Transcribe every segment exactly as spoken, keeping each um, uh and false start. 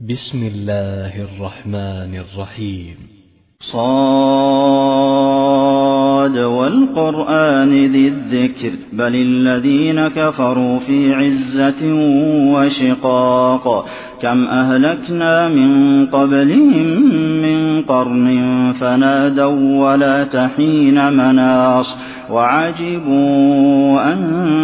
بسم الله الرحمن الرحيم. صاد والقرآن ذي الذكر بل الذين كفروا في عزة وشقاق كم أهلكنا من قبلهم من قرن فنادوا ولا تحين مناص وعجبوا أن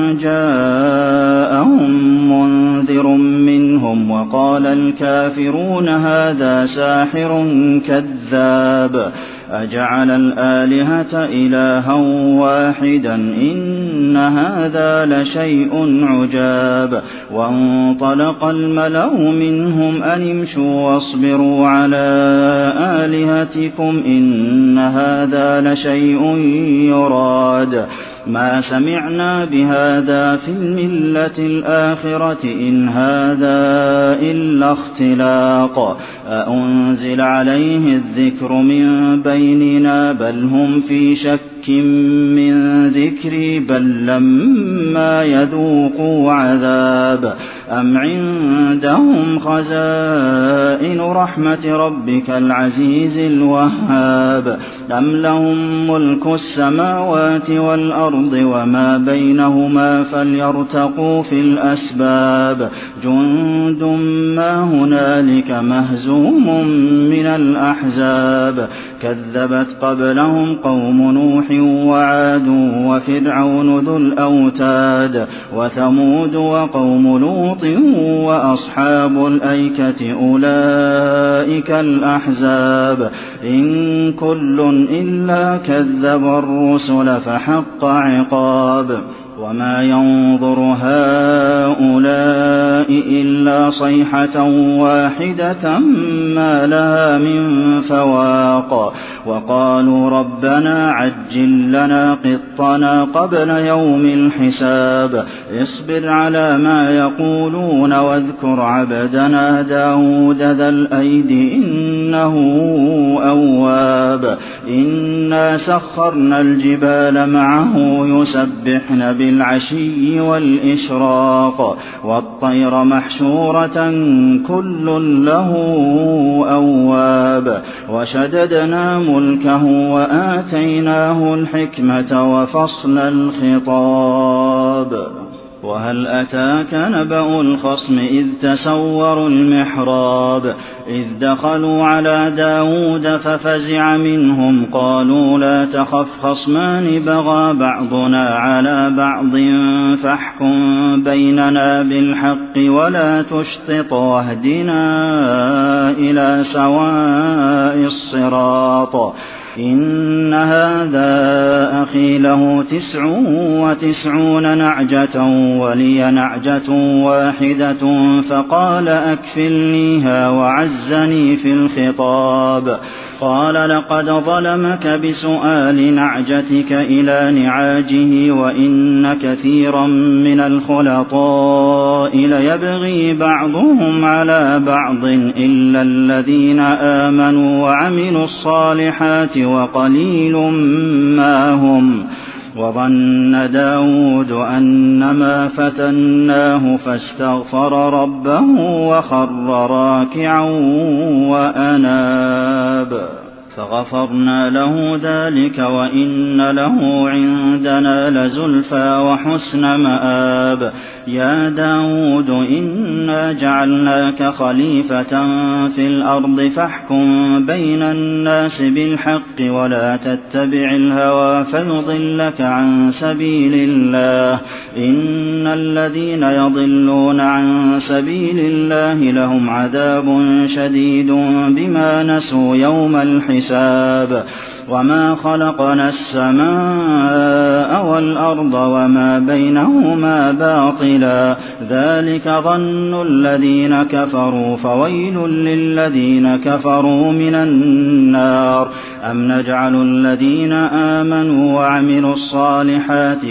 جاءهم منذر منهم وقال الكافرون هذا ساحر كذاب أجعل الآلهة إلها واحدا إن هذا لشيء عجاب وانطلق الملأ منهم أن امشوا واصبروا على آلهتكم إن هذا لشيء يراد ما سمعنا بهذا في الملة الآخرة إن هذا إلا اختلاق أأنزل عليه الذكر من بيننا بل هم في شك من ذكري بل لما يذوقوا عذاب أم عندهم خزائن رحمة ربك العزيز الوهاب أم لهم ملك السماوات والأرض وما بينهما فليرتقوا في الأسباب جند ما هنالك مهزوم من الأحزاب كذبت قبلهم قوم نوح وعاد وفرعون ذو الأوتاد وثمود وقوم لوط وأصحاب الأيكة أولئك الأحزاب إن كل إلا كذب الرسل فحق عقاب وما ينظر هؤلاء إلا صيحة واحدة ما لها من فواق وقالوا ربنا عجل لنا قطنا قبل يوم الحساب اصبر على ما يقولون واذكر عبدنا داود ذا الأيد إنه أواب إنا سخرنا الجبال معه يسبحن بالعشي والإشراق والطير محشورة كل له أواب وشددنا ملكه وآتيناه الحكمة وفصل الخطاب وهل أتاك نبأ الخصم إذ تسوروا المحراب إذ دخلوا على داود ففزع منهم قالوا لا تخف خصمان بغى بعضنا على بعض فاحكم بيننا بالحق ولا تشطط واهدنا إلى سواء الصراط إن هذا أخي له تسع وتسعون نعجة ولي نعجة واحدة فقال أكفلنيها وعزني في الخطاب قال لقد ظلمك بسؤال نعجتك إلى نعاجه وإن كثيرا من الخلطاء ليبغي بعضهم على بعض إلا الذين آمنوا وعملوا الصالحات وقليل ما هم وظن داود أنما فتناه فاستغفر ربه وخر راكعا وأناب فغفرنا له ذلك وإن له عندنا لزلفى وحسن مآب يا داود إنا جعلناك خليفة في الأرض فاحكم بين الناس بالحق ولا تتبع الهوى فيضلك عن سبيل الله إن الذين يضلون عن سبيل الله لهم عذاب شديد بما نسوا يوم الحساب وما خلقنا السماء والأرض وما بينهما باطلا ذلك ظن الذين كفروا فويل للذين كفروا من النار أم نجعل الذين آمنوا وعملوا الصالحات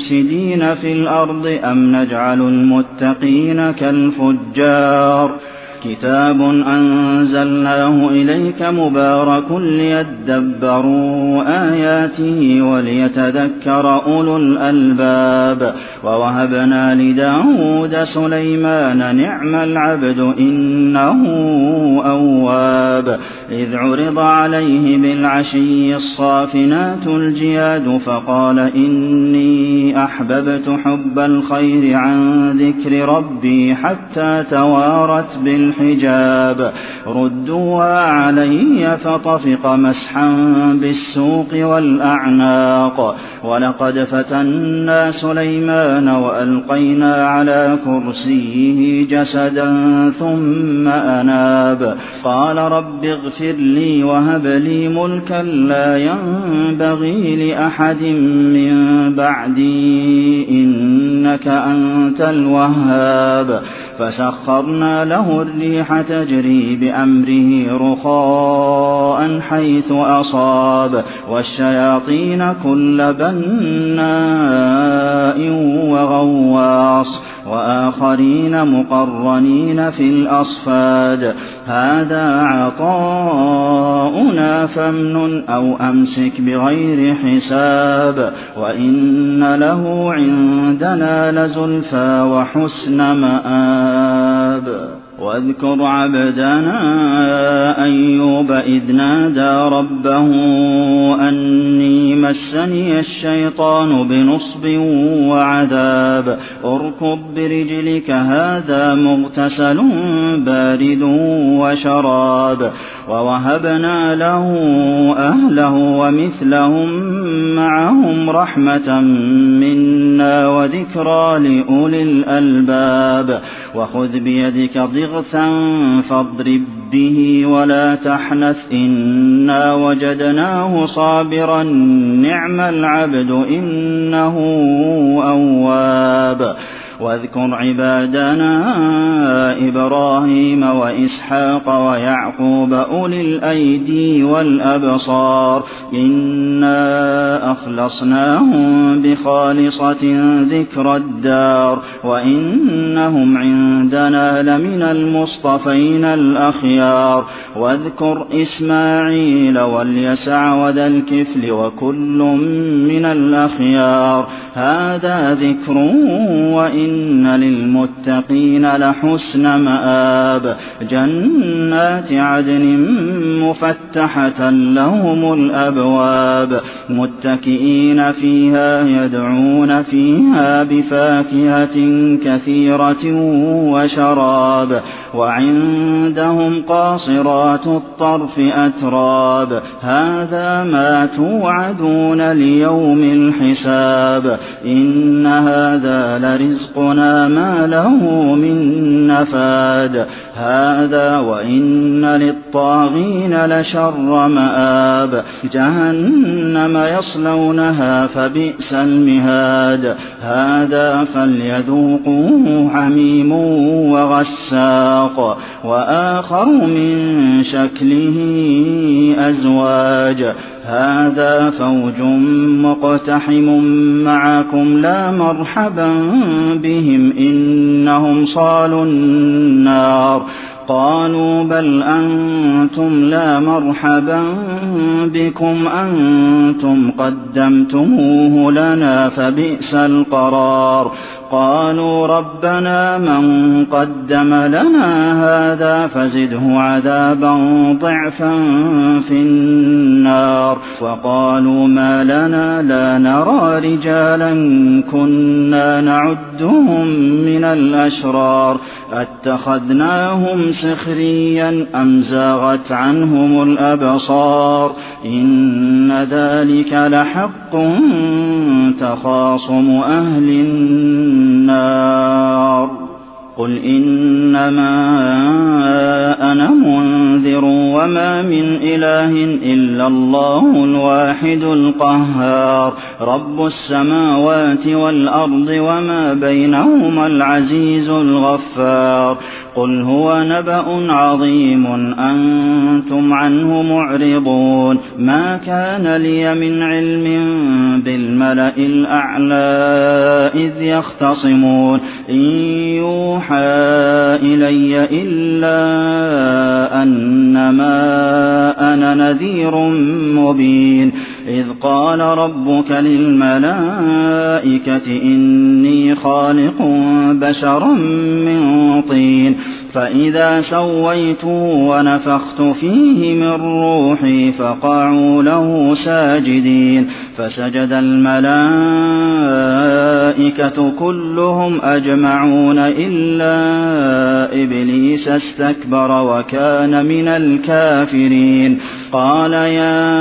كالمفسدين في الأرض أم نجعل المتقين كالفجار كتاب أنزلناه إليك مبارك ليدبروا آياته وليتذكر أولو الألباب ووهبنا لداود سليمان نعم العبد إنه أواب إذ عرض عليه بالعشي الصافنات الجياد فقال إني أحببت حب الخير عن ذكر ربي حتى توارت بالحجاب ردوها علي فطفق مسحا بالسوق والأعناق ولقد فتنا سليمان وألقينا على كرسيه جسدا ثم أناب قال رب اغفر لي وهب لي ملكا لا ينبغي لأحد من بعدي إنك أنت الوهاب فسخرنا له الريح تجري بأمره رخاء حيث أصاب والشياطين كل بناء وغواص وآخرين مقرنين في الأصفاد هذا عطاؤنا فامنن أو أمسك بغير حساب وإن له عندنا لزلفى وحسن مآب واذكر عبدنا أيوب إذ نادى ربه أني مسني الشيطان بنصب وعذاب اركض برجلك هذا مغتسل بارد وشراب ووهبنا له أهله ومثلهم معهم رحمة منا وذكرى لأولي الألباب وخذ بيدك ضغثا فاضرب به ولا تحنث إنا وجدناه صابرا نعم العبد إنه أواب واذكر عبادنا إبراهيم وإسحاق ويعقوب أولي الأيدي والأبصار إنا أخلصناهم بخالصة ذكر الدار وإنهم عندنا لمن المصطفين الأخيار واذكر إسماعيل واليسع وذا الكفل وكل من الأخيار هذا ذكر وإن إن للمتقين لحسن مآب جنات عدن مفتحة لهم الأبواب متكئين فيها يدعون فيها بفاكهة كثيرة وشراب وعندهم قاصرات الطرف أتراب هذا ما توعدون ليوم الحساب إن هذا لرزق ما له من نفاد هذا وإن للطاغين لشر مآب جهنم يصلونها فبئس المهاد هذا فليذوقوه حميم وغساق وآخر من شكله أزواج هذا فوج مقتحم معكم لا مرحبا بهم إنهم صالوا النار قالوا بل أنتم لا مرحبا بكم أنتم قدمتموه لنا فبئس القرار قالوا ربنا من قدم لنا هذا فزده عذابا ضعفا في النار وقالوا ما لنا لا نرى رجالا كنا نعدهم من الأشرار أتخذناهم سخريا أم زاغت عنهم الأبصار إن ذلك لحق تخاصم أهل النار قل إنما أنا منذر وما من إله إلا الله الواحد القهار رب السماوات والأرض وما بينهما العزيز الغفار قل هو نبأ عظيم أنتم عنه معرضون ما كان لي من علم بالملأ الأعلى إذ يختصمون إن يوحى إلي إلا أنما أنا نذير مبين إذ قال ربك للملائكة إني خالق بشرا من طين فإذا سويته ونفخت فيه من روحي فقعوا له ساجدين فسجد الملائكة كلهم أجمعون إلا إبليس استكبر وكان من الكافرين قال يا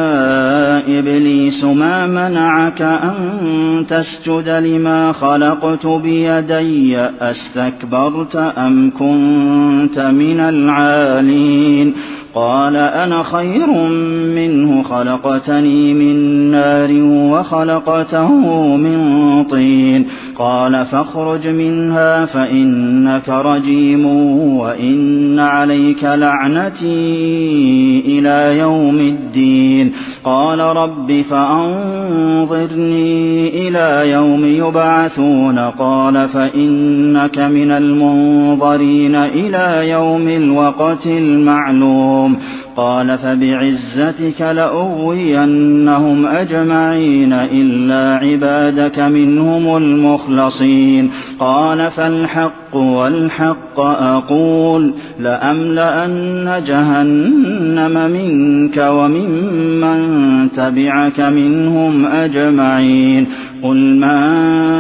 إبليس ما منعك أن تسجد لما خلقت بيدي أستكبرت أم كنت من العالين قال أنا خير منه خلقتني من نار وخلقته من طين قال فاخرج منها فإنك رجيم وإن عليك لعنتي إلى يوم الدين قال رب فأنظرني إلى يوم يبعثون قال فإنك من المنظرين إلى يوم الوقت المعلوم قال فبعزتك لأغوينهم أجمعين إلا عبادك منهم المخلصين قال فالحق والحق أقول لأملأن جهنم منك وممن تبعك منهم أجمعين قل ما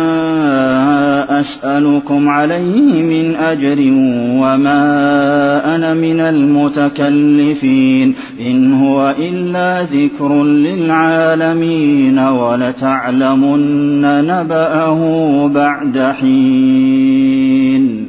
أسألكم عليه من أجر وما أنا من المتكلفين إن هو إلا ذكر للعالمين ولتعلمن نبأه بعد حين